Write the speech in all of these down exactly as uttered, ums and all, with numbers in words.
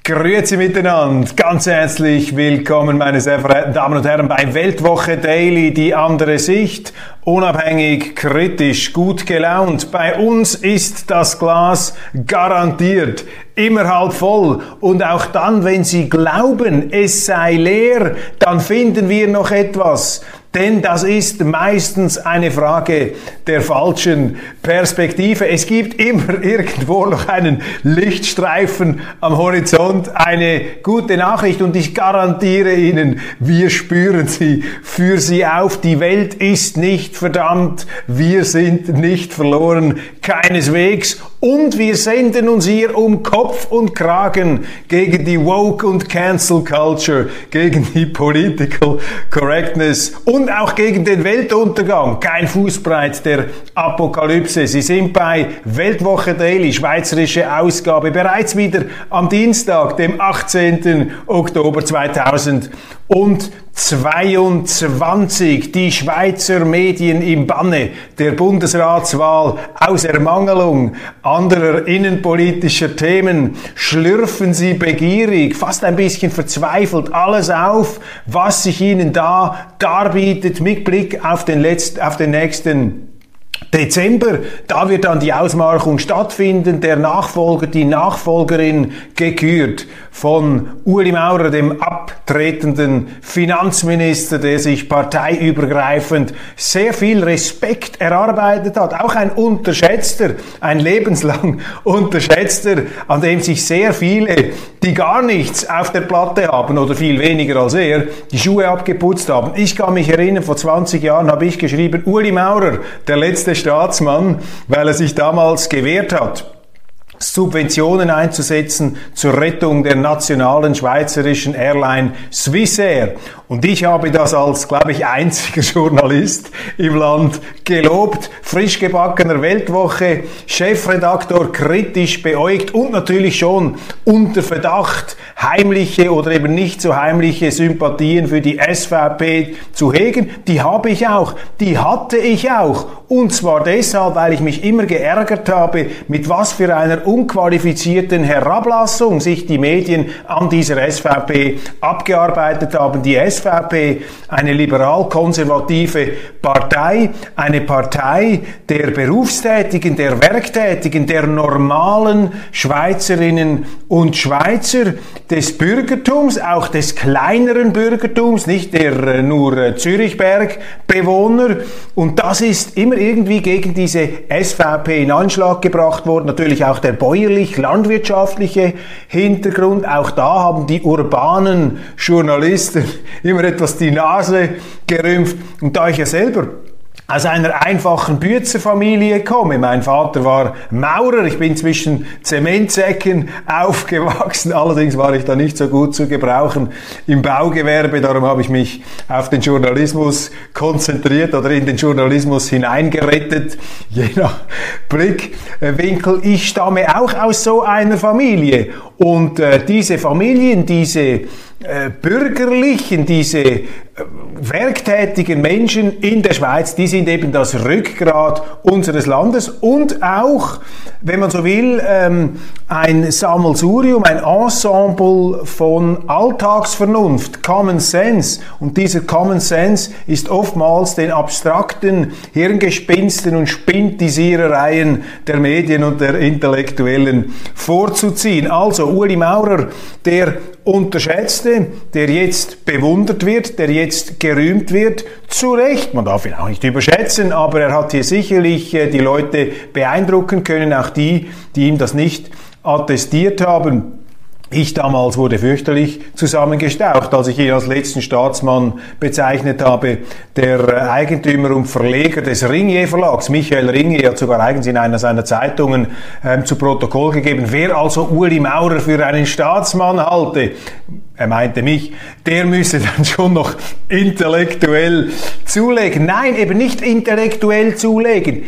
Grüezi miteinander, ganz herzlich willkommen, meine sehr verehrten Damen und Herren, bei Weltwoche Daily, die andere Sicht, unabhängig, kritisch, gut gelaunt. Bei uns ist das Glas garantiert immer halb voll, und auch dann, wenn Sie glauben, es sei leer, dann finden wir noch etwas. Denn das ist meistens eine Frage der falschen Perspektive. Es gibt immer irgendwo noch einen Lichtstreifen am Horizont, eine gute Nachricht, und ich garantiere Ihnen, wir spüren sie für Sie auf. Die Welt ist nicht verdammt, wir sind nicht verloren, keineswegs. Und wir senden uns hier um Kopf und Kragen gegen die Woke- und Cancel-Culture, gegen die Political Correctness und auch gegen den Weltuntergang. Kein Fußbreit der Apokalypse. Sie sind bei Weltwoche Daily, schweizerische Ausgabe, bereits wieder am Dienstag, dem achtzehnten Oktober zweitausendzweiundzwanzig. Die Schweizer Medien im Banne der Bundesratswahl aus Ermangelung anderer innenpolitischer Themen schlürfen sie begierig, fast ein bisschen verzweifelt alles auf, was sich ihnen da darbietet mit Blick auf den letzten, auf den nächsten Dezember. Da wird dann die Ausmarchung stattfinden, der Nachfolger, die Nachfolgerin gekürt von Ueli Maurer, dem abtretenden Finanzminister, der sich parteiübergreifend sehr viel Respekt erarbeitet hat. Auch ein unterschätzter, ein lebenslang unterschätzter, an dem sich sehr viele, die gar nichts auf der Platte haben oder viel weniger als er, die Schuhe abgeputzt haben. Ich kann mich erinnern, vor zwanzig Jahren habe ich geschrieben, Ueli Maurer, der letzte Staatsmann, weil er sich damals gewehrt hat, Subventionen einzusetzen zur Rettung der nationalen schweizerischen Airline Swissair. Und ich habe das als, glaube ich, einziger Journalist im Land gelobt. Frisch gebackener Weltwoche, Chefredaktor kritisch beäugt und natürlich schon unter Verdacht, heimliche oder eben nicht so heimliche Sympathien für die S V P zu hegen. Die habe ich auch, die hatte ich auch. Und zwar deshalb, weil ich mich immer geärgert habe, mit was für einer unqualifizierten Herablassung sich die Medien an dieser S V P abgearbeitet haben. Die S V P, eine liberal-konservative Partei, eine Partei der Berufstätigen, der Werktätigen, der normalen Schweizerinnen und Schweizer, des Bürgertums, auch des kleineren Bürgertums, nicht der äh, nur äh, Zürichberg-Bewohner. Und das ist immer irgendwie gegen diese S V P in Anschlag gebracht worden. Natürlich auch der bäuerlich-landwirtschaftliche Hintergrund. Auch da haben die urbanen Journalisten immer etwas die Nase gerümpft. Und da ich ja selber aus einer einfachen Bürzerfamilie komme. Mein Vater war Maurer, ich bin zwischen Zementsäcken aufgewachsen, allerdings war ich da nicht so gut zu gebrauchen im Baugewerbe, darum habe ich mich auf den Journalismus konzentriert oder in den Journalismus hineingerettet, je nach Blickwinkel. Ich stamme auch aus so einer Familie, und äh, diese Familien, diese äh, bürgerlichen, diese äh, werktätigen Menschen in der Schweiz, die sind eben das Rückgrat unseres Landes und auch, wenn man so will, ähm, ein Sammelsurium, ein Ensemble von Alltagsvernunft, Common Sense. Und dieser Common Sense ist oftmals den abstrakten Hirngespinsten und Spintisierereien der Medien und der Intellektuellen vorzuziehen. Also Ueli Maurer, der Unterschätzte, der jetzt bewundert wird, der jetzt gerühmt wird, zu Recht. Man darf ihn auch nicht überschätzen, aber er hat hier sicherlich äh, die Leute beeindrucken können, auch die, die ihm das nicht attestiert haben. Ich damals wurde fürchterlich zusammengestaucht, als ich ihn als letzten Staatsmann bezeichnet habe. Der Eigentümer und Verleger des Ringier Verlags, Michael Ringier, hat sogar eigens in einer seiner Zeitungen ähm, zu Protokoll gegeben, wer also Ueli Maurer für einen Staatsmann halte. er meinte mich, der müsse dann schon noch intellektuell zulegen. Nein, eben nicht intellektuell zulegen.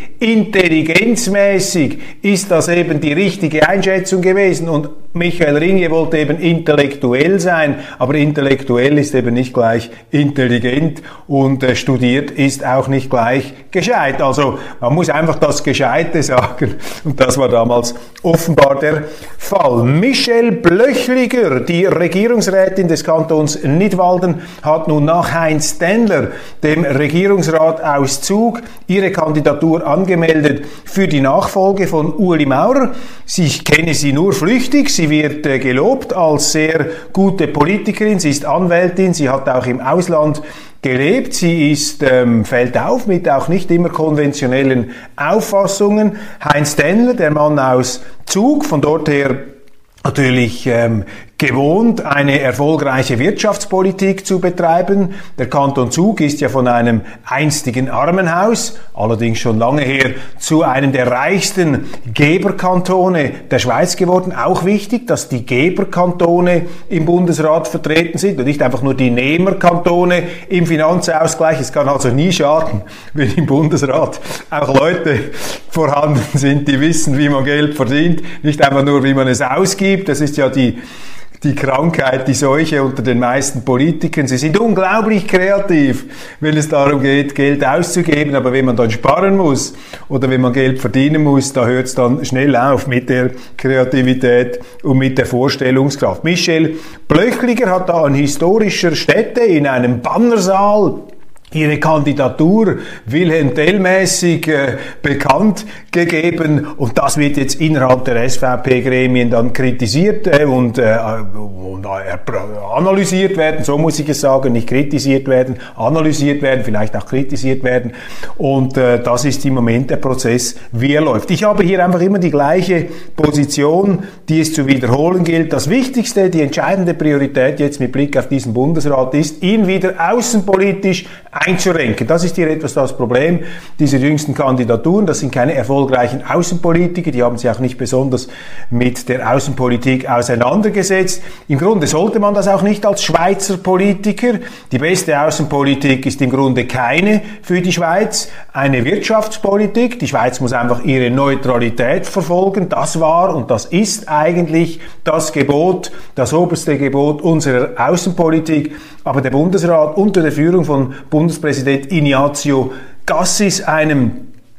Intelligenzmäßig ist das eben die richtige Einschätzung gewesen und Michael Ringe wollte eben intellektuell sein, aber intellektuell ist eben nicht gleich intelligent und äh, studiert ist auch nicht gleich gescheit. Also man muss einfach das Gescheite sagen und das war damals offenbar der Fall. Michelle Blöchliger, die Regierungsrätin des Kantons Nidwalden, hat nun nach Heinz Stendler, dem Regierungsratauszug, ihre Kandidatur angemeldet für die Nachfolge von Ueli Maurer. Ich kenne sie nur flüchtig, sie wird äh, gelobt als sehr gute Politikerin, sie ist Anwältin, sie hat auch im Ausland gelebt, sie ist, ähm, fällt auf mit auch nicht immer konventionellen Auffassungen. Heinz Stendler, der Mann aus Zug, von dort her natürlich ähm, gewohnt, eine erfolgreiche Wirtschaftspolitik zu betreiben. Der Kanton Zug ist ja von einem einstigen Armenhaus, allerdings schon lange her, zu einem der reichsten Geberkantone der Schweiz geworden. Auch wichtig, dass die Geberkantone im Bundesrat vertreten sind und nicht einfach nur die Nehmerkantone im Finanzausgleich. Es kann also nie schaden, wenn im Bundesrat auch Leute vorhanden sind, die wissen, wie man Geld verdient, nicht einfach nur, wie man es ausgibt. Das ist ja die Die Krankheit, die Seuche unter den meisten Politikern. Sie sind unglaublich kreativ, wenn es darum geht, Geld auszugeben, aber wenn man dann sparen muss oder wenn man Geld verdienen muss, da hört es dann schnell auf mit der Kreativität und mit der Vorstellungskraft. Michelle Blöchliger hat da an historischer Stätte in einem Bannersaal ihre Kandidatur Wilhelm Tell-mäßig äh, bekannt gegeben und das wird jetzt innerhalb der S V P-Gremien dann kritisiert äh, und, äh, und äh, analysiert werden, so muss ich es sagen, nicht kritisiert werden, analysiert werden, vielleicht auch kritisiert werden und äh, das ist im Moment der Prozess, wie er läuft. Ich habe hier einfach immer die gleiche Position, die es zu wiederholen gilt. Das Wichtigste, die entscheidende Priorität jetzt mit Blick auf diesen Bundesrat ist, ihn wieder außenpolitisch einzurenken. Das ist hier etwas das Problem dieser jüngsten Kandidaturen. Das sind keine erfolgreichen Außenpolitiker, die haben sich auch nicht besonders mit der Außenpolitik auseinandergesetzt. Im Grunde sollte man das auch nicht als Schweizer Politiker. Die beste Außenpolitik ist im Grunde keine für die Schweiz, eine Wirtschaftspolitik. Die Schweiz muss einfach ihre Neutralität verfolgen. Das war und das ist eigentlich das Gebot, das oberste Gebot unserer Außenpolitik. Aber der Bundesrat unter der Führung von Bundespräsident Ignazio Cassis, einem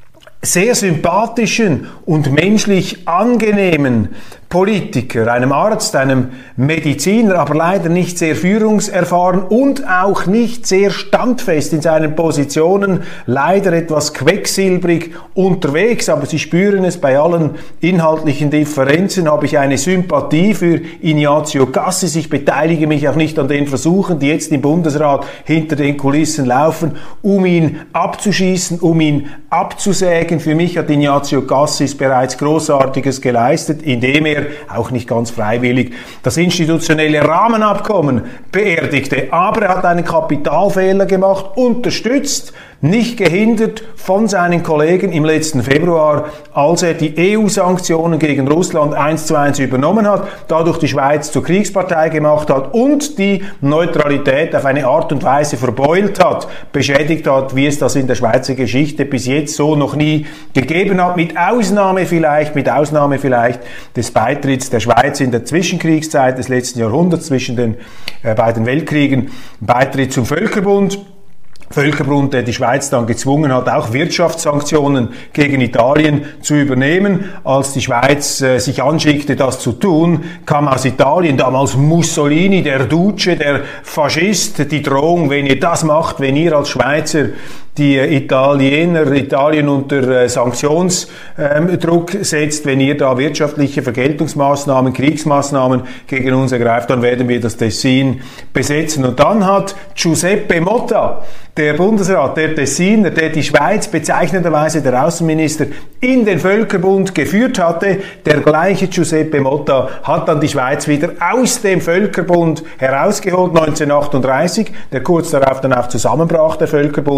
sehr sympathischen und menschlich angenehmen Politiker, einem Arzt, einem Mediziner, aber leider nicht sehr führungserfahren und auch nicht sehr standfest in seinen Positionen, leider etwas quecksilbrig unterwegs, aber Sie spüren es, bei allen inhaltlichen Differenzen habe ich eine Sympathie für Ignazio Cassis. Ich beteilige mich auch nicht an den Versuchen, die jetzt im Bundesrat hinter den Kulissen laufen, um ihn abzuschießen, um ihn abzusägen. Für mich hat Ignazio Cassis bereits Großartiges geleistet, indem er auch nicht ganz freiwillig das institutionelle Rahmenabkommen beerdigte. Aber er hat einen Kapitalfehler gemacht, unterstützt, nicht gehindert von seinen Kollegen im letzten Februar, als er die E U-Sanktionen gegen Russland eins zu eins übernommen hat, dadurch die Schweiz zur Kriegspartei gemacht hat und die Neutralität auf eine Art und Weise verbeult hat, beschädigt hat, wie es das in der Schweizer Geschichte bis jetzt so noch nie gegeben hat, mit Ausnahme vielleicht, mit Ausnahme vielleicht des Beitritts der Schweiz in der Zwischenkriegszeit des letzten Jahrhunderts zwischen den äh, beiden Weltkriegen, Beitritt zum Völkerbund. Völkerbund, der die Schweiz dann gezwungen hat, auch Wirtschaftssanktionen gegen Italien zu übernehmen. Als die Schweiz äh, sich anschickte, das zu tun, kam aus Italien damals Mussolini, der Duce, der Faschist, die Drohung, wenn ihr das macht, wenn ihr als Schweizer die Italiener, Italien unter äh, Sanktionsdruck ähm, setzt, wenn ihr da wirtschaftliche Vergeltungsmaßnahmen, Kriegsmaßnahmen gegen uns ergreift, dann werden wir das Tessin besetzen. Und dann hat Giuseppe Motta, der Bundesrat, der Tessiner, der die Schweiz bezeichnenderweise der Außenminister in den Völkerbund geführt hatte, der gleiche Giuseppe Motta hat dann die Schweiz wieder aus dem Völkerbund herausgeholt, neunzehnhundertachtunddreißig, der kurz darauf dann auch zusammenbrach, der Völkerbund, und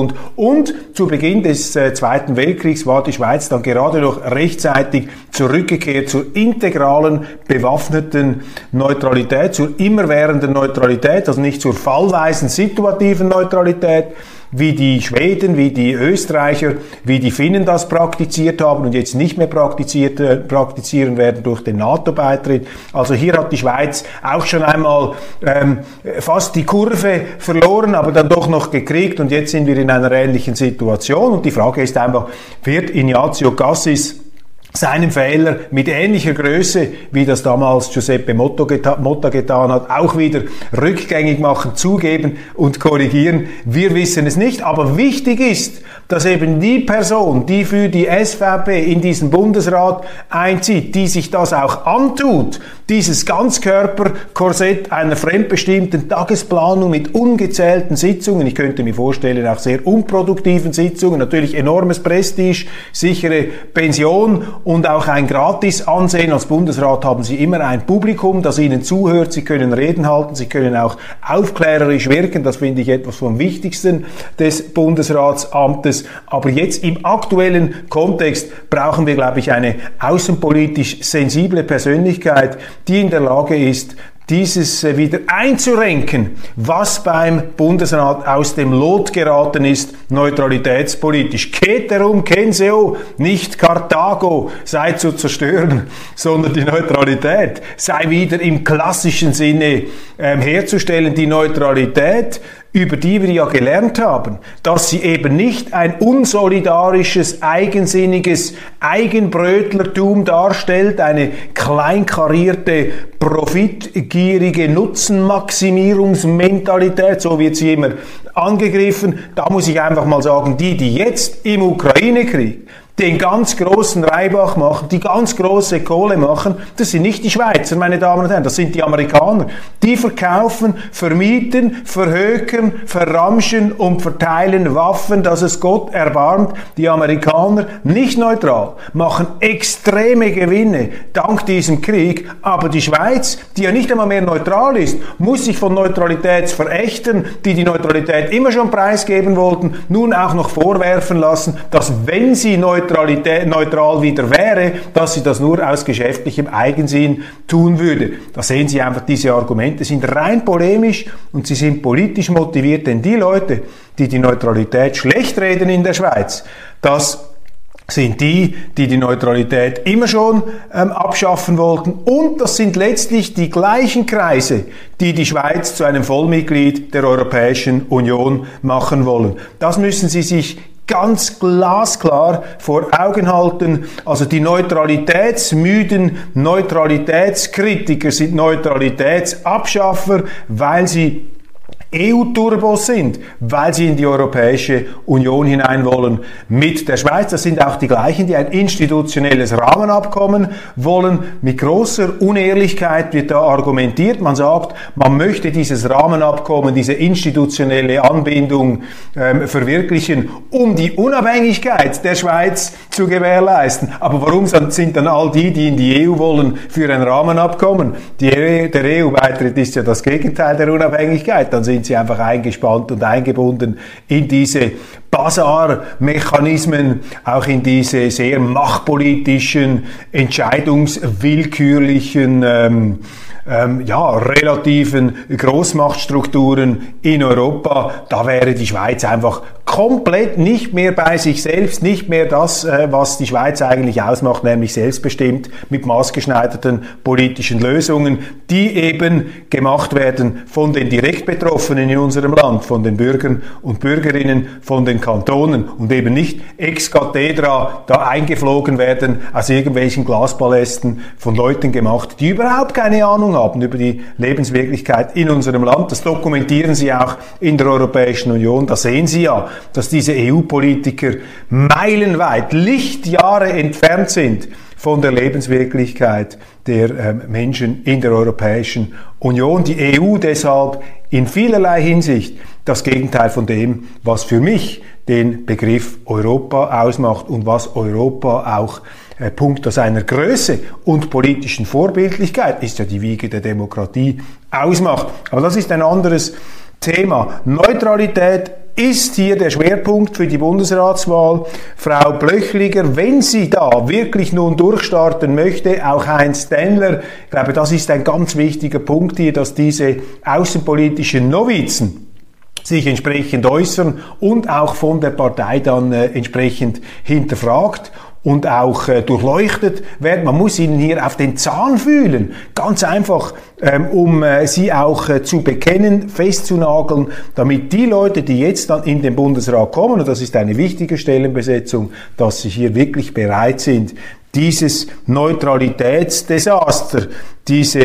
Und zu Beginn des äh, Zweiten Weltkriegs war die Schweiz dann gerade noch rechtzeitig zurückgekehrt zur integralen, bewaffneten Neutralität, zur immerwährenden Neutralität, also nicht zur fallweisen, situativen Neutralität, wie die Schweden, wie die Österreicher, wie die Finnen das praktiziert haben und jetzt nicht mehr praktiziert, äh, praktizieren werden durch den NATO-Beitritt. Also hier hat die Schweiz auch schon einmal ähm, fast die Kurve verloren, aber dann doch noch gekriegt und jetzt sind wir in einer ähnlichen Situation und die Frage ist einfach, wird Ignazio Cassis seinem Fehler mit ähnlicher Größe, wie das damals Giuseppe Motta getan hat, auch wieder rückgängig machen, zugeben und korrigieren? Wir wissen es nicht, aber wichtig ist, dass eben die Person, die für die S V P in diesen Bundesrat einzieht, die sich das auch antut, dieses Ganzkörperkorsett einer fremdbestimmten Tagesplanung mit ungezählten Sitzungen, ich könnte mir vorstellen, auch sehr unproduktiven Sitzungen, natürlich enormes Prestige, sichere Pension und auch ein Gratis-Ansehen. Als Bundesrat haben Sie immer ein Publikum, das Ihnen zuhört. Sie können Reden halten, Sie können auch aufklärerisch wirken. Das finde ich etwas vom Wichtigsten des Bundesratsamtes. Aber jetzt im aktuellen Kontext brauchen wir, glaube ich, eine außenpolitisch sensible Persönlichkeit, die in der Lage ist, dieses wieder einzurenken, was beim Bundesrat aus dem Lot geraten ist, neutralitätspolitisch. Ceterum censeo, nicht Karthago sei zu zerstören, sondern die Neutralität sei wieder im klassischen Sinne ähm, herzustellen. Die Neutralität, über die wir ja gelernt haben, dass sie eben nicht ein unsolidarisches, eigensinniges Eigenbrötlertum darstellt, eine kleinkarierte, profitgierige Nutzenmaximierungsmentalität, so wird sie immer angegriffen. Da muss ich einfach mal sagen, die, die jetzt im Ukraine-Krieg den ganz großen Reibach machen, die ganz große Kohle machen, das sind nicht die Schweizer, meine Damen und Herren, das sind die Amerikaner. Die verkaufen, vermieten, verhökern, verramschen und verteilen Waffen, dass es Gott erbarmt. Die Amerikaner, nicht neutral, machen extreme Gewinne dank diesem Krieg, aber die Schweiz, die ja nicht einmal mehr neutral ist, muss sich von Neutralitätsverächtern, die die Neutralität immer schon preisgeben wollten, nun auch noch vorwerfen lassen, dass wenn sie neutral neutral wieder wäre, dass sie das nur aus geschäftlichem Eigensinn tun würde. Da sehen Sie einfach, diese Argumente sind rein polemisch und sie sind politisch motiviert, denn die Leute, die die Neutralität schlecht reden in der Schweiz, das sind die, die die Neutralität immer schon ähm, abschaffen wollten. Und das sind letztlich die gleichen Kreise, die die Schweiz zu einem Vollmitglied der Europäischen Union machen wollen. Das müssen Sie sich ganz glasklar vor Augen halten. Also die neutralitätsmüden Neutralitätskritiker sind Neutralitätsabschaffer, weil sie E U-Turbos sind, weil sie in die Europäische Union hinein wollen mit der Schweiz. Das sind auch die gleichen, die ein institutionelles Rahmenabkommen wollen. Mit großer Unehrlichkeit wird da argumentiert. Man sagt, man möchte dieses Rahmenabkommen, diese institutionelle Anbindung ähm, verwirklichen, um die Unabhängigkeit der Schweiz zu gewährleisten. Aber warum sind dann all die, die in die E U wollen, für ein Rahmenabkommen? Die, der E U-Beitritt ist ja das Gegenteil der Unabhängigkeit. Dann sind sie einfach eingespannt und eingebunden in diese Basar-Mechanismen, auch in diese sehr machtpolitischen, entscheidungswillkürlichen, ähm, ähm, ja, relativen Großmachtstrukturen in Europa. Da wäre die Schweiz einfach komplett nicht mehr bei sich selbst, nicht mehr das, äh, was die Schweiz eigentlich ausmacht, nämlich selbstbestimmt mit maßgeschneiderten politischen Lösungen, die eben gemacht werden von den direkt Betroffenen in unserem Land, von den Bürgern und Bürgerinnen, von den Kantonen und eben nicht ex cathedra da eingeflogen werden, aus irgendwelchen Glaspalästen von Leuten gemacht, die überhaupt keine Ahnung haben über die Lebenswirklichkeit in unserem Land. Das dokumentieren sie auch in der Europäischen Union. Da sehen Sie ja, dass diese E U-Politiker meilenweit, Lichtjahre entfernt sind von der Lebenswirklichkeit der ähm, Menschen in der Europäischen Union. Die E U deshalb in vielerlei Hinsicht das Gegenteil von dem, was für mich den Begriff Europa ausmacht und was Europa auch äh, puncto seiner Größe und politischen Vorbildlichkeit, ist ja die Wiege der Demokratie, ausmacht. Aber das ist ein anderes Thema. Neutralität ist hier der Schwerpunkt für die Bundesratswahl. Frau Blöchliger, wenn sie da wirklich nun durchstarten möchte, auch Heinz Dennler, ich glaube, das ist ein ganz wichtiger Punkt hier, dass diese außenpolitischen Novizen sich entsprechend äußern und auch von der Partei dann äh, entsprechend hinterfragt und auch äh, durchleuchtet werden. Man muss ihnen hier auf den Zahn fühlen, ganz einfach, ähm, um äh, sie auch äh, zu bekennen, festzunageln, damit die Leute, die jetzt dann in den Bundesrat kommen, und das ist eine wichtige Stellenbesetzung, dass sie hier wirklich bereit sind, dieses Neutralitätsdesaster, diese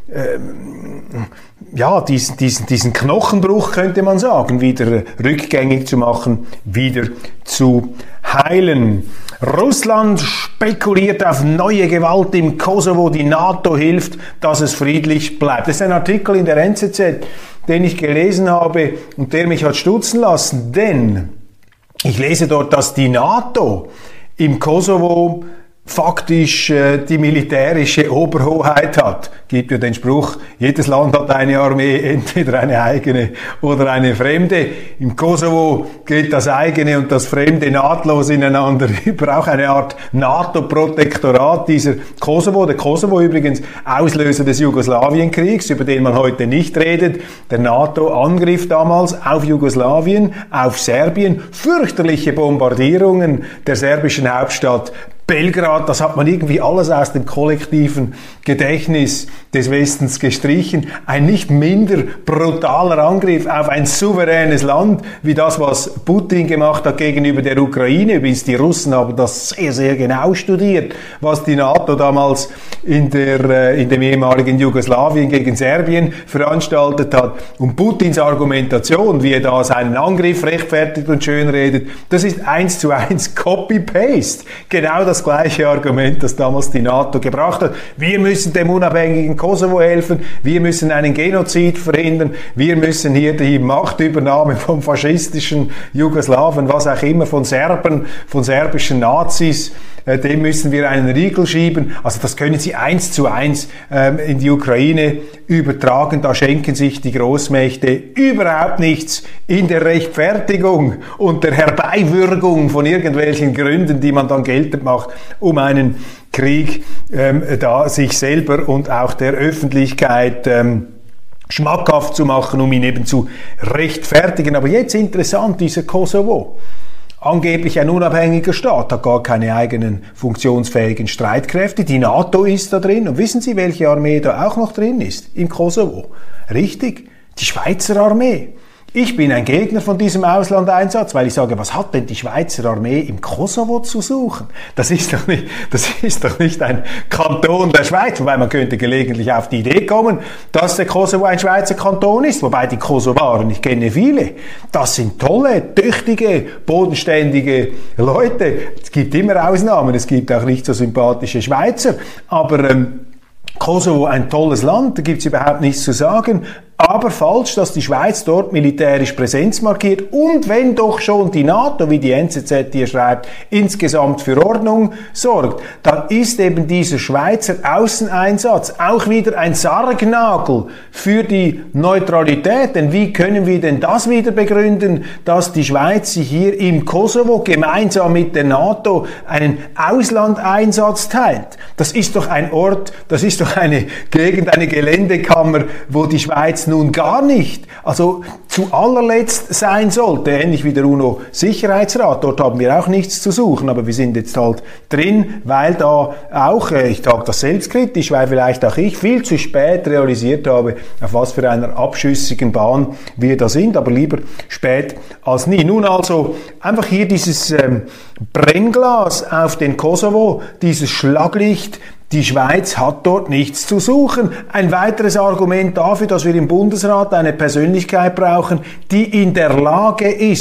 ähm, ja, diesen, diesen, diesen Knochenbruch, könnte man sagen, wieder rückgängig zu machen, wieder zu heilen. Russland spekuliert auf neue Gewalt im Kosovo. Die NATO hilft, dass es friedlich bleibt. Das ist ein Artikel in der N Z Z, den ich gelesen habe und der mich hat stutzen lassen, denn ich lese dort, dass die NATO im Kosovo faktisch äh, die militärische Oberhoheit hat. Gibt ja den Spruch, jedes Land hat eine Armee, entweder eine eigene oder eine fremde. Im Kosovo geht das eigene und das Fremde nahtlos ineinander über. Auch eine Art NATO-Protektorat dieser Kosovo. Der Kosovo übrigens Auslöser des Jugoslawienkriegs, über den man heute nicht redet. Der NATO-Angriff damals auf Jugoslawien, auf Serbien. Fürchterliche Bombardierungen der serbischen Hauptstadt Belgrad, das hat man irgendwie alles aus dem kollektiven Gedächtnis des Westens gestrichen. Ein nicht minder brutaler Angriff auf ein souveränes Land, wie das, was Putin gemacht hat gegenüber der Ukraine. Übrigens, die Russen haben das sehr, sehr genau studiert, was die NATO damals in, der, in dem ehemaligen Jugoslawien gegen Serbien veranstaltet hat. Und Putins Argumentation, wie er da seinen Angriff rechtfertigt und schönredet, das ist eins zu eins Copy-Paste. Genau das gleiche Argument, das damals die NATO gebracht hat. Wir müssen dem unabhängigen Kosovo helfen, wir müssen einen Genozid verhindern, wir müssen hier die Machtübernahme vom faschistischen Jugoslawen, was auch immer, von Serben, von serbischen Nazis, äh, dem müssen wir einen Riegel schieben. Also das können Sie eins zu eins ähm, in die Ukraine übertragen. Da schenken sich die Großmächte überhaupt nichts in der Rechtfertigung und der Herbeiwürgung von irgendwelchen Gründen, die man dann geltend macht, um einen Krieg ähm, da sich selber und auch der Öffentlichkeit ähm, schmackhaft zu machen, um ihn eben zu rechtfertigen. Aber jetzt interessant, dieser Kosovo. Angeblich ein unabhängiger Staat, hat gar keine eigenen funktionsfähigen Streitkräfte. Die NATO ist da drin. Und wissen Sie, welche Armee da auch noch drin ist? Im Kosovo. Richtig, die Schweizer Armee. Ich bin ein Gegner von diesem Auslandeinsatz, weil ich sage, was hat denn die Schweizer Armee im Kosovo zu suchen? Das ist doch nicht, das ist doch nicht ein Kanton der Schweiz, wobei man könnte gelegentlich auf die Idee kommen, dass der Kosovo ein Schweizer Kanton ist, wobei die Kosovaren, ich kenne viele, das sind tolle, tüchtige, bodenständige Leute. Es gibt immer Ausnahmen, es gibt auch nicht so sympathische Schweizer, aber ähm, Kosovo ein tolles Land, da gibt es überhaupt nichts zu sagen. Aber falsch, dass die Schweiz dort militärisch Präsenz markiert und wenn doch schon die NATO, wie die N Z Z hier schreibt, insgesamt für Ordnung sorgt, dann ist eben dieser Schweizer Außeneinsatz auch wieder ein Sargnagel für die Neutralität. Denn wie können wir denn das wieder begründen, dass die Schweiz sich hier im Kosovo gemeinsam mit der NATO einen Auslandeinsatz teilt? Das ist doch ein Ort, das ist doch eine Gegend, eine Geländekammer, wo die Schweiz nun gar nicht, also zu allerletzt sein sollte, ähnlich wie der UNO-Sicherheitsrat. Dort haben wir auch nichts zu suchen, aber wir sind jetzt halt drin, weil da auch, ich sage das selbstkritisch, weil vielleicht auch ich viel zu spät realisiert habe, auf was für einer abschüssigen Bahn wir da sind, aber lieber spät als nie. Nun also einfach hier dieses ähm, Brennglas auf den Kosovo, dieses Schlaglicht. Die Schweiz hat dort nichts zu suchen. Ein weiteres Argument dafür, dass wir im Bundesrat eine Persönlichkeit brauchen, die in der Lage ist,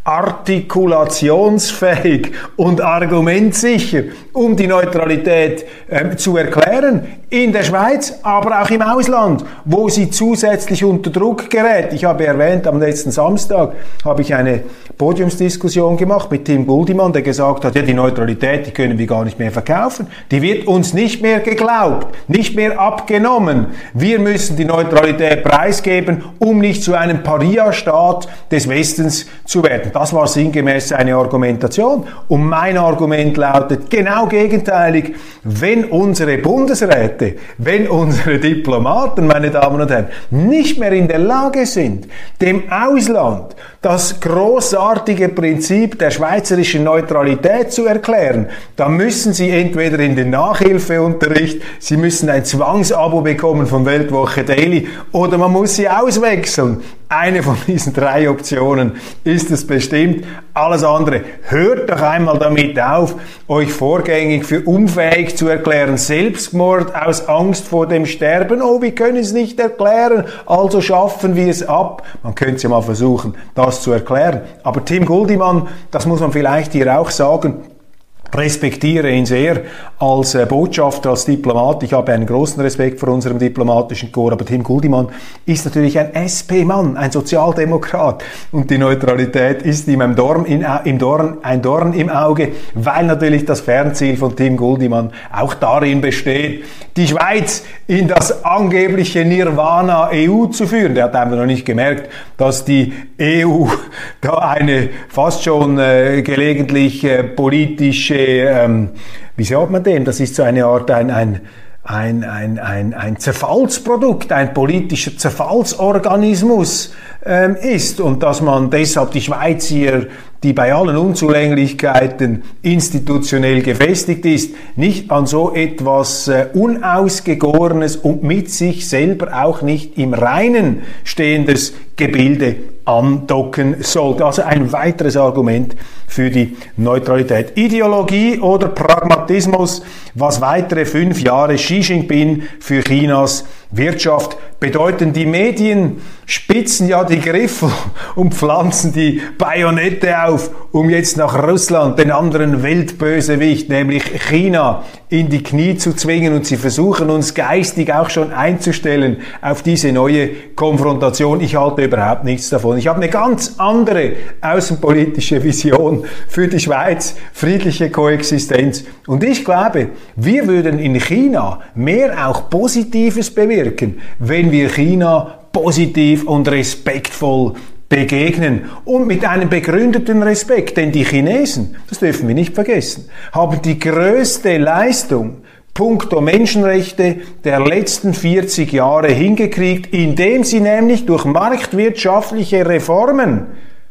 artikulationsfähig und argumentsicher, um die Neutralität äh, zu erklären. In der Schweiz, aber auch im Ausland, wo sie zusätzlich unter Druck gerät. Ich habe erwähnt, am letzten Samstag habe ich eine Podiumsdiskussion gemacht mit Tim Guldimann, der gesagt hat, ja, die Neutralität, die können wir gar nicht mehr verkaufen. Die wird uns nicht mehr geglaubt, nicht mehr abgenommen. Wir müssen die Neutralität preisgeben, um nicht zu einem Paria-Staat des Westens zu werden. Das war sinngemäß seine Argumentation. Und mein Argument lautet genau gegenteilig. Wenn unsere Bundesräte, wenn unsere Diplomaten, meine Damen und Herren, nicht mehr in der Lage sind, dem Ausland das großartige Prinzip der schweizerischen Neutralität zu erklären, dann müssen sie entweder in den Nachhilfeunterricht, sie müssen ein Zwangsabo bekommen von Weltwoche Daily oder man muss sie auswechseln. Eine von diesen drei Optionen ist es bestimmt. Alles andere, hört doch einmal damit auf, euch vorgängig für unfähig zu erklären. Selbstmord aus Angst vor dem Sterben. Oh, wir können es nicht erklären, also schaffen wir es ab. Man könnte es ja mal versuchen, das zu erklären. Aber Tim Guldimann, das muss man vielleicht hier auch sagen, respektiere ihn sehr als äh, Botschafter, als Diplomat. Ich habe einen großen Respekt vor unserem diplomatischen Korps, aber Tim Guldimann ist natürlich ein S P-Mann, ein Sozialdemokrat und die Neutralität ist ihm ein Dorn, in, im Dorn, ein Dorn im Auge, weil natürlich das Fernziel von Tim Guldimann auch darin besteht, die Schweiz in das angebliche Nirvana E U zu führen. Der hat einfach noch nicht gemerkt, dass die E U da eine fast schon äh, gelegentlich äh, politische Ähm, wie sagt man dem? Das ist so eine Art ein, ein, ein, ein, ein, ein Zerfallsprodukt, ein politischer Zerfallsorganismus ähm, ist und dass man deshalb die Schweiz hier, die bei allen Unzulänglichkeiten institutionell gefestigt ist, nicht an so etwas äh, Unausgegorenes und mit sich selber auch nicht im Reinen stehendes Gebilde andocken sollte. Also ein weiteres Argument für die Neutralität. Ideologie oder Pragmatismus, was weitere fünf Jahre Xi Jinping für Chinas Wirtschaft bedeuten. Die Medien spitzen ja die Griffel und pflanzen die Bajonette auf, um jetzt nach Russland, den anderen Weltbösewicht, nämlich China, in die Knie zu zwingen, und sie versuchen uns geistig auch schon einzustellen auf diese neue Konfrontation. Ich halte überhaupt nichts davon. Ich habe eine ganz andere außenpolitische Vision für die Schweiz, friedliche Koexistenz. Und ich glaube, wir würden in China mehr auch Positives bewirken, wenn wir China positiv und respektvoll begegnen und mit einem begründeten Respekt, denn die Chinesen, das dürfen wir nicht vergessen, haben die größte Leistung puncto Menschenrechte der letzten vierzig Jahre hingekriegt, indem sie nämlich durch marktwirtschaftliche Reformen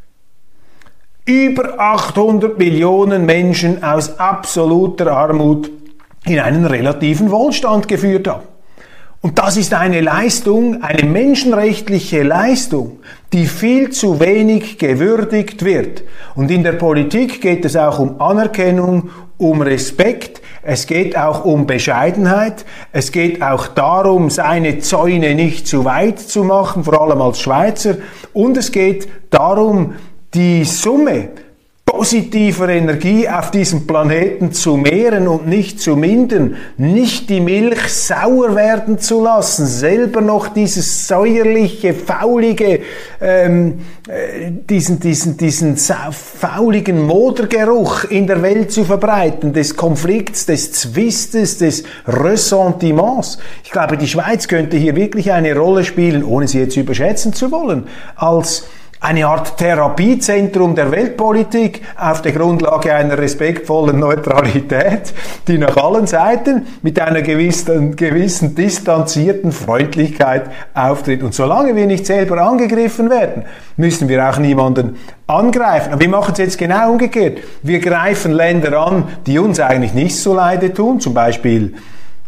über achthundert Millionen Menschen aus absoluter Armut in einen relativen Wohlstand geführt haben. Und das ist eine Leistung, eine menschenrechtliche Leistung, die viel zu wenig gewürdigt wird. Und in der Politik geht es auch um Anerkennung, um Respekt, es geht auch um Bescheidenheit, es geht auch darum, seine Zäune nicht zu weit zu machen, vor allem als Schweizer, und es geht darum, die Summe positiver Energie auf diesem Planeten zu mehren und nicht zu mindern, nicht die Milch sauer werden zu lassen, selber noch dieses säuerliche, faulige, ähm, äh, diesen, diesen, diesen fauligen Modergeruch in der Welt zu verbreiten, des Konflikts, des Zwistes, des Ressentiments. Ich glaube, die Schweiz könnte hier wirklich eine Rolle spielen, ohne sie jetzt überschätzen zu wollen, als eine Art Therapiezentrum der Weltpolitik auf der Grundlage einer respektvollen Neutralität, die nach allen Seiten mit einer gewissen, gewissen distanzierten Freundlichkeit auftritt. Und solange wir nicht selber angegriffen werden, müssen wir auch niemanden angreifen. Aber wir machen es jetzt genau umgekehrt. Wir greifen Länder an, die uns eigentlich nicht so leide tun, zum Beispiel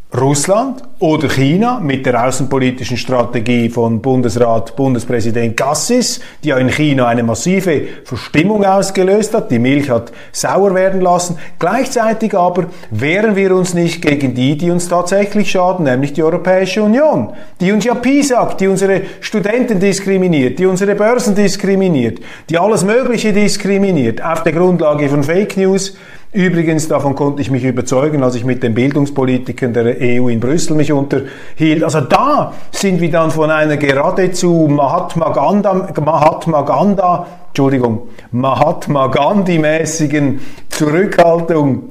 Russland oder China mit der außenpolitischen Strategie von Bundesrat, Bundespräsident Gassis, die ja in China eine massive Verstimmung ausgelöst hat. Die Milch hat sauer werden lassen. Gleichzeitig aber wehren wir uns nicht gegen die, die uns tatsächlich schaden, nämlich die Europäische Union, die uns ja piesackt, die unsere Studenten diskriminiert, die unsere Börsen diskriminiert, die alles Mögliche diskriminiert auf der Grundlage von Fake News. Übrigens, davon konnte ich mich überzeugen, als ich mit den Bildungspolitikern der E U in Brüssel mich unterhielt. Also da sind wir dann von einer geradezu Mahatma Gandhi, Mahatma Gandhi, Entschuldigung, Mahatma Gandhi-mäßigen Zurückhaltung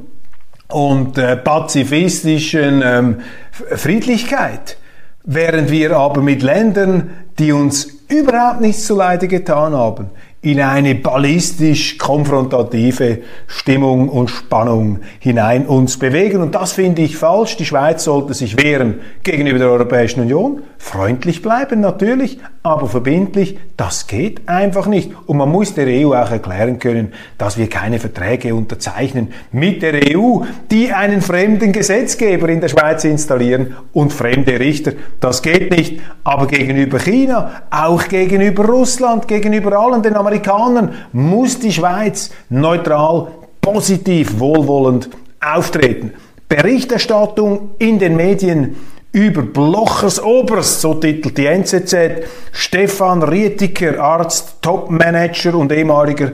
und äh, pazifistischen ähm, Friedlichkeit. Während wir aber mit Ländern, die uns überhaupt nichts zuleide getan haben, in eine ballistisch konfrontative Stimmung und Spannung hinein uns bewegen. Und das finde ich falsch. Die Schweiz sollte sich wehren gegenüber der Europäischen Union. Freundlich bleiben natürlich, aber verbindlich. Das geht einfach nicht. Und man muss der E U auch erklären können, dass wir keine Verträge unterzeichnen mit der E U, die einen fremden Gesetzgeber in der Schweiz installieren und fremde Richter. Das geht nicht. Aber gegenüber China, auch gegenüber Russland, gegenüber allen den Amerikanern muss die Schweiz neutral, positiv, wohlwollend auftreten. Berichterstattung in den Medien über Blochers Oberst, so titelt die N Z Z, Stefan Rietiker, Arzt, Topmanager und ehemaliger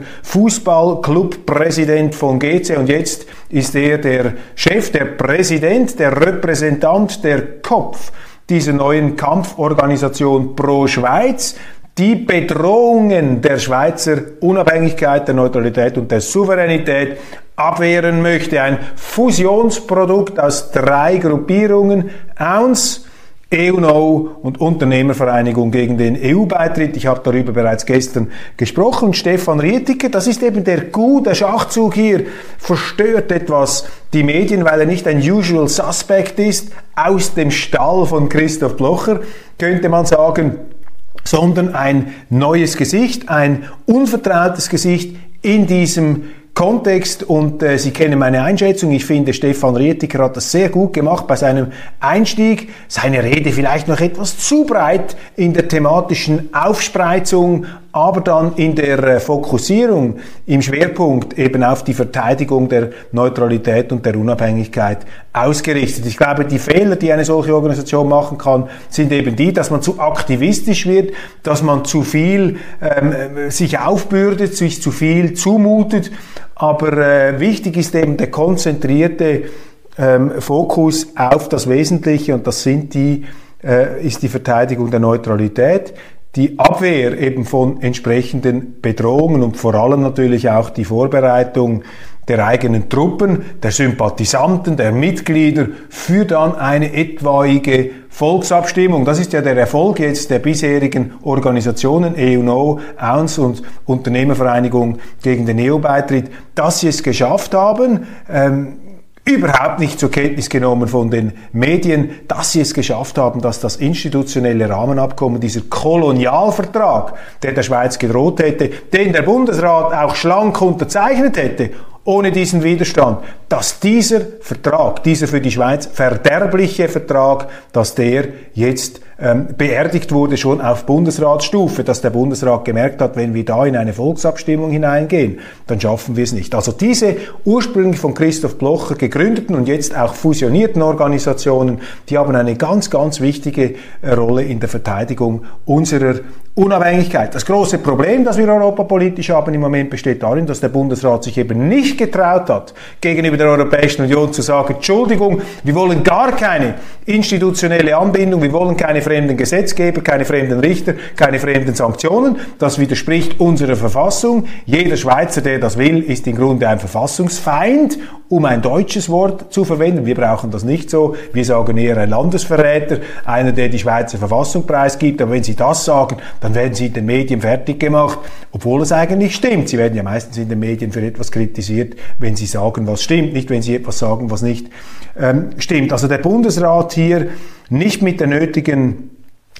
Fußballclubpräsident von G C, und jetzt ist er der Chef, der Präsident, der Repräsentant, der Kopf dieser neuen Kampforganisation Pro Schweiz, die Bedrohungen der Schweizer Unabhängigkeit, der Neutralität und der Souveränität abwehren möchte. Ein Fusionsprodukt aus drei Gruppierungen: O U N S, E U N O und Unternehmervereinigung gegen den E U-Beitritt. Ich habe darüber bereits gestern gesprochen. Stefan Rietiker, das ist eben der Coup, der Schachzug hier, verstört etwas die Medien, weil er nicht ein Usual Suspect ist, aus dem Stall von Christoph Blocher, könnte man sagen, sondern ein neues Gesicht, ein unvertrautes Gesicht in diesem Kontext. Und äh, Sie kennen meine Einschätzung. Ich finde, Stefan Rietiker hat das sehr gut gemacht bei seinem Einstieg. Seine Rede vielleicht noch etwas zu breit in der thematischen Aufspreizung, aber dann in der äh, Fokussierung im Schwerpunkt eben auf die Verteidigung der Neutralität und der Unabhängigkeit ausgerichtet. Ich glaube, die Fehler, die eine solche Organisation machen kann, sind eben die, dass man zu aktivistisch wird, dass man zu viel ähm, sich aufbürdet, sich zu viel zumutet. Aber äh, wichtig ist eben der konzentrierte ähm, Fokus auf das Wesentliche, und das sind die, äh, ist die Verteidigung der Neutralität, die Abwehr eben von entsprechenden Bedrohungen und vor allem natürlich auch die Vorbereitung der eigenen Truppen, der Sympathisanten, der Mitglieder für dann eine etwaige Volksabstimmung. Das ist ja der Erfolg jetzt der bisherigen Organisationen E U N O, O U N S und Unternehmervereinigung gegen den E U-Beitritt, dass sie es geschafft haben, ähm, überhaupt nicht zur Kenntnis genommen von den Medien, dass sie es geschafft haben, dass das institutionelle Rahmenabkommen, dieser Kolonialvertrag, der der Schweiz gedroht hätte, den der Bundesrat auch schlank unterzeichnet hätte, ohne diesen Widerstand, dass dieser Vertrag, dieser für die Schweiz verderbliche Vertrag, dass der jetzt ähm, beerdigt wurde, schon auf Bundesratsstufe, dass der Bundesrat gemerkt hat, wenn wir da in eine Volksabstimmung hineingehen, dann schaffen wir es nicht. Also diese ursprünglich von Christoph Blocher gegründeten und jetzt auch fusionierten Organisationen, die haben eine ganz, ganz wichtige äh, Rolle in der Verteidigung unserer Unabhängigkeit. Das große Problem, das wir europapolitisch haben im Moment, besteht darin, dass der Bundesrat sich eben nicht getraut hat, gegenüber der Europäischen Union zu sagen, Entschuldigung, wir wollen gar keine institutionelle Anbindung, wir wollen keine fremden Gesetzgeber, keine fremden Richter, keine fremden Sanktionen. Das widerspricht unserer Verfassung. Jeder Schweizer, der das will, ist im Grunde ein Verfassungsfeind, um ein deutsches Wort zu verwenden. Wir brauchen das nicht so. Wir sagen eher ein Landesverräter, einer, der die Schweizer Verfassung preisgibt. Aber wenn Sie das sagen, dann werden Sie in den Medien fertig gemacht, obwohl es eigentlich stimmt. Sie werden ja meistens in den Medien für etwas kritisiert, wenn Sie sagen, was stimmt, nicht wenn Sie etwas sagen, was nicht ähm, stimmt. Also der Bundesrat hier nicht mit der nötigen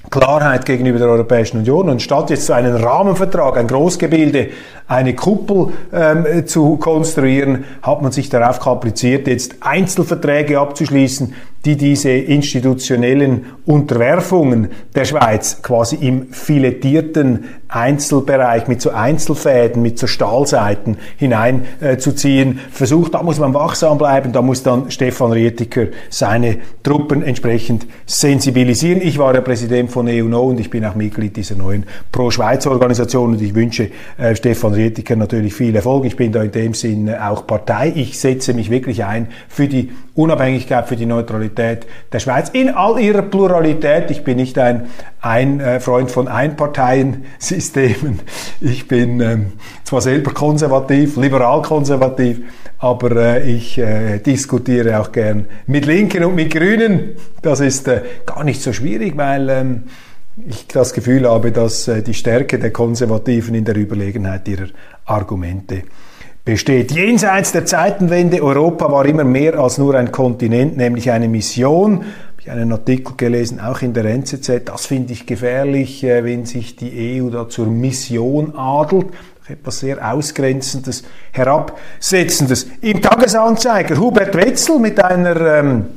Klarheit gegenüber der Europäischen Union. Und statt jetzt so einen Rahmenvertrag, ein Großgebilde, eine Kuppel ähm, zu konstruieren, hat man sich darauf kapriziert, jetzt Einzelverträge abzuschließen, die diese institutionellen Unterwerfungen der Schweiz quasi im filetierten Einzelbereich mit so Einzelfäden, mit so Stahlseiten hineinzuziehen äh, versucht. Da muss man wachsam bleiben, da muss dann Stefan Rietiker seine Truppen entsprechend sensibilisieren. Ich war der Präsident von E U N O und ich bin auch Mitglied dieser neuen Pro-Schweiz-Organisation und ich wünsche äh, Stefan Rietiker natürlich viel Erfolg. Ich bin da in dem Sinn auch Partei. Ich setze mich wirklich ein für die Unabhängigkeit, für die Neutralität der Schweiz in all ihrer Pluralität. Ich bin nicht ein, ein äh, Freund von Einparteiensystemen. Ich bin ähm, zwar selber konservativ, liberal-konservativ, aber äh, ich äh, diskutiere auch gern mit Linken und mit Grünen. Das ist äh, gar nicht so schwierig, weil ähm, ich das Gefühl habe, dass äh, die Stärke der Konservativen in der Überlegenheit ihrer Argumente besteht. Jenseits der Zeitenwende, Europa war immer mehr als nur ein Kontinent, nämlich eine Mission. Habe ich einen Artikel gelesen, auch in der N Z Z. Das finde ich gefährlich, wenn sich die E U da zur Mission adelt. Etwas sehr Ausgrenzendes, Herabsetzendes. Im Tagesanzeiger Hubert Wetzel mit einer ähm,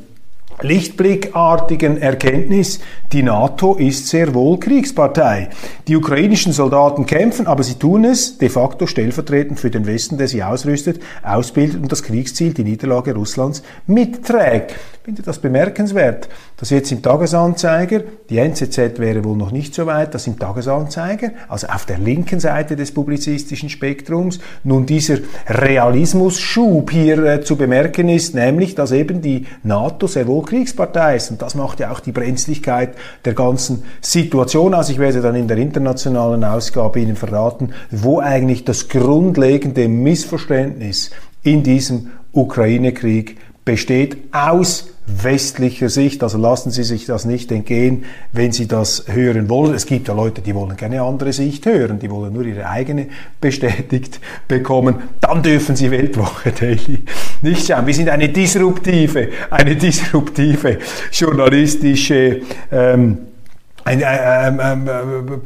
lichtblickartigen Erkenntnis, die NATO ist sehr wohl Kriegspartei. Die ukrainischen Soldaten kämpfen, aber sie tun es de facto stellvertretend für den Westen, der sie ausrüstet, ausbildet und das Kriegsziel, die Niederlage Russlands, mitträgt. Ich finde das bemerkenswert, dass jetzt im Tagesanzeiger, die N Z Z wäre wohl noch nicht so weit, dass im Tagesanzeiger, also auf der linken Seite des publizistischen Spektrums, nun dieser Realismusschub hier äh, zu bemerken ist, nämlich, dass eben die NATO sehr wohl Kriegspartei ist. Und das macht ja auch die Brenzlichkeit der ganzen Situation aus. Ich werde dann in der internationalen Ausgabe Ihnen verraten, wo eigentlich das grundlegende Missverständnis in diesem Ukraine-Krieg besteht aus westlicher Sicht. Also lassen Sie sich das nicht entgehen, wenn Sie das hören wollen. Es gibt ja Leute, die wollen keine andere Sicht hören, die wollen nur ihre eigene bestätigt bekommen. Dann dürfen Sie Weltwoche Daily nicht schauen. Wir sind eine disruptive, eine disruptive journalistische ähm, eine ähm, ähm,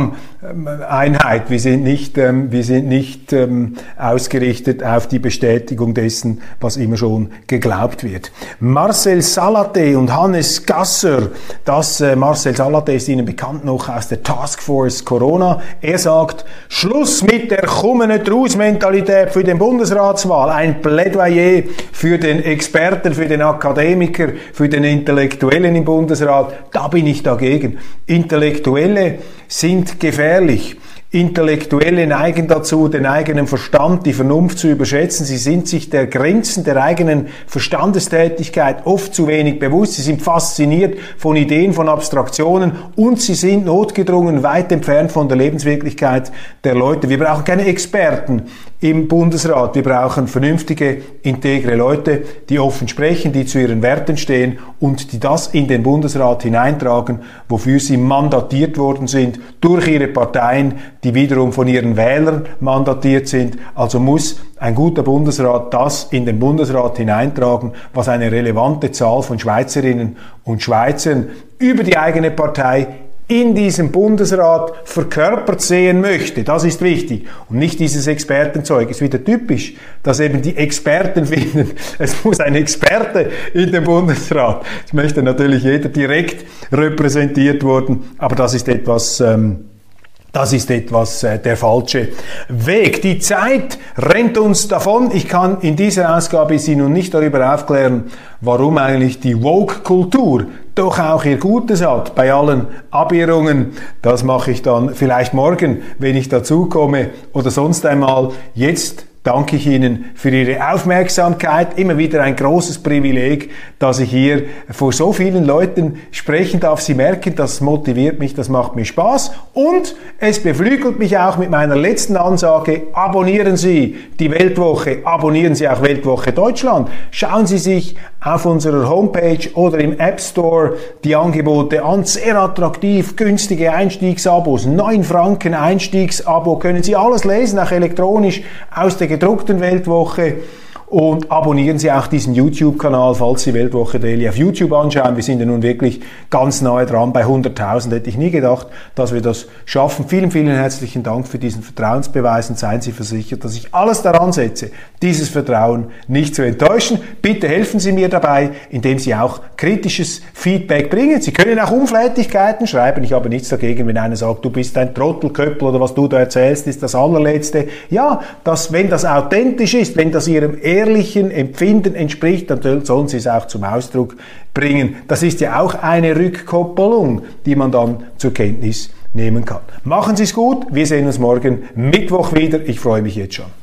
Programmeinheit. Wir sind nicht, ähm, wir sind nicht ähm, ausgerichtet auf die Bestätigung dessen, was immer schon geglaubt wird. Marcel Salaté und Hannes Gasser, das äh, Marcel Salaté ist Ihnen bekannt noch aus der Taskforce Corona. Er sagt, Schluss mit der Kommen-nicht-raus-Mentalität für den Bundesratswahl. Ein Plädoyer für den Experten, für den Akademiker, für den Intellektuellen im Bundesrat. Da bin ich dagegen. Intellektuelle sind gefährlich. Intellektuelle neigen dazu, den eigenen Verstand, die Vernunft zu überschätzen. Sie sind sich der Grenzen der eigenen Verstandestätigkeit oft zu wenig bewusst. Sie sind fasziniert von Ideen, von Abstraktionen und sie sind notgedrungen weit entfernt von der Lebenswirklichkeit der Leute. Wir brauchen keine Experten im Bundesrat. Wir brauchen vernünftige, integre Leute, die offen sprechen, die zu ihren Werten stehen und die das in den Bundesrat hineintragen, wofür sie mandatiert worden sind durch ihre Parteien, die wiederum von ihren Wählern mandatiert sind. Also muss ein guter Bundesrat das in den Bundesrat hineintragen, was eine relevante Zahl von Schweizerinnen und Schweizern über die eigene Partei in diesem Bundesrat verkörpert sehen möchte. Das ist wichtig. Und nicht dieses Expertenzeug. Es ist wieder typisch, dass eben die Experten finden, es muss ein Experte in den Bundesrat. Es möchte natürlich jeder direkt repräsentiert worden, aber das ist etwas... Ähm, Das ist etwas äh, der falsche Weg. Die Zeit rennt uns davon. Ich kann in dieser Ausgabe Sie nun nicht darüber aufklären, warum eigentlich die Woke-Kultur doch auch ihr Gutes hat bei allen Abirrungen. Das mache ich dann vielleicht morgen, wenn ich dazu komme oder sonst einmal. Jetzt danke ich Ihnen für Ihre Aufmerksamkeit. Immer wieder ein großes Privileg, dass ich hier vor so vielen Leuten sprechen darf. Sie merken, das motiviert mich, das macht mir Spaß. Und es beflügelt mich auch mit meiner letzten Ansage. Abonnieren Sie die Weltwoche, abonnieren Sie auch Weltwoche Deutschland. Schauen Sie sich auf unserer Homepage oder im App Store die Angebote an. Sehr attraktiv, günstige Einstiegsabos. neun Franken Einstiegsabo. Können Sie alles lesen, auch elektronisch aus der gedruckten Weltwoche. und abonnieren Sie auch diesen YouTube-Kanal, falls Sie Weltwoche Daily auf YouTube anschauen. Wir sind ja nun wirklich ganz nahe dran bei hunderttausend. Hätte ich nie gedacht, dass wir das schaffen. Vielen, vielen herzlichen Dank für diesen Vertrauensbeweis und seien Sie versichert, dass ich alles daran setze, dieses Vertrauen nicht zu enttäuschen. Bitte helfen Sie mir dabei, indem Sie auch kritisches Feedback bringen. Sie können auch Unflätigkeiten schreiben. Ich habe nichts dagegen, wenn einer sagt, du bist ein Trottelköppel oder was du da erzählst, ist das allerletzte. Ja, dass, wenn das authentisch ist, wenn das Ihrem ehrlichen Empfinden entspricht, dann sollen Sie es auch zum Ausdruck bringen. Das ist ja auch eine Rückkoppelung, die man dann zur Kenntnis nehmen kann. Machen Sie es gut. Wir sehen uns morgen Mittwoch wieder. Ich freue mich jetzt schon.